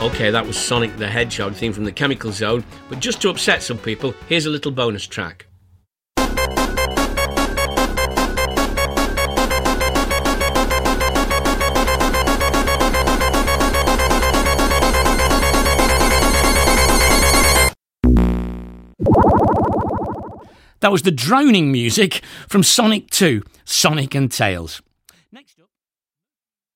OK, that was Sonic the Hedgehog theme from the Chemical Zone, but just to upset some people, here's a little bonus track. That was the droning music from Sonic 2, Sonic and Tails.